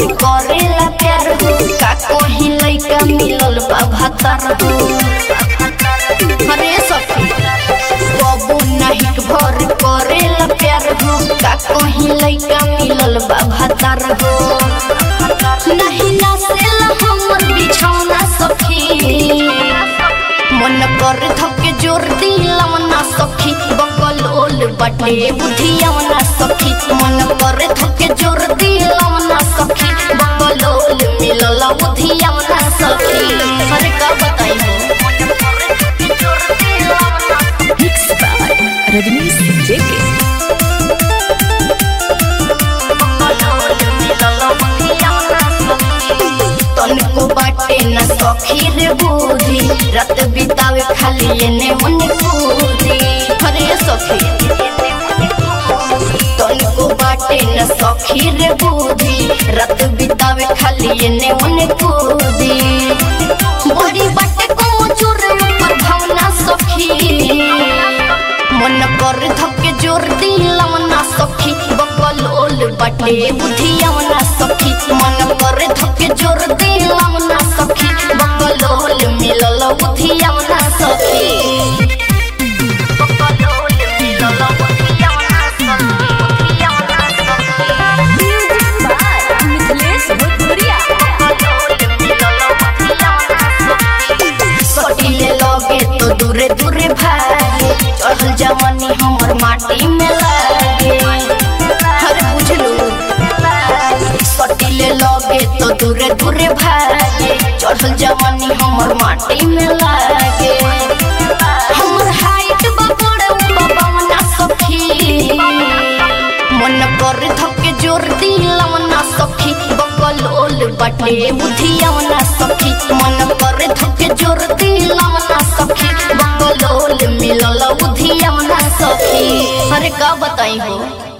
करेला प्यार हो का कोही लइका मिलल बा भातार हो अरे सखी कबो नहीं भर करेला प्यार हो का कोही लइका मिलल बा भातार हो नहीं नासेला हमर बिछौना सखी मन कर धके जोर दिलवना सखी बकलोल बटे बुधियावना सखी मन कर धके जोर दिलवना सखी बकलोल मिलल बुधियावना सखी अरे का बताई हो मिक्स बाय रजनीश जेके तनको बाटे न सखी रे बुद्धि रात बितावे खाली एने ओने कूदी अरे सखी तनको बाटे न सखी रे बुद्धि रात बितावे खाली एने ओने कूदी बड़ी बाटे को चोर ऊपर भावना सखी मन कर धके जोर दिलवना सखी बकलोल बटे बुधियावना सखी मन कर धके जोर दिलवना सखी बकलोल मिलल बुधियावना सखी बकलोल मिलल बुधियावना म्यूजिक बाय मिथिलेश भोजपुरिया सटीले लगे तो दूरे दूरे भागे चढ़ल जवानी हमर माटी में लागे अरे बुझलू सटीले लगे तो दूरे दूरे भागे चढ़ल जवानी हमर माटी में लागे हमर हाइट बगड़ बाबावना सखी मन कर धके जोर दिलवना सखी बकलोल बटे बुधियावना सखी मन कर धके जोर दिलवना सखी बकलोल मिलल बुधियावना सखी अरे का बताई हो।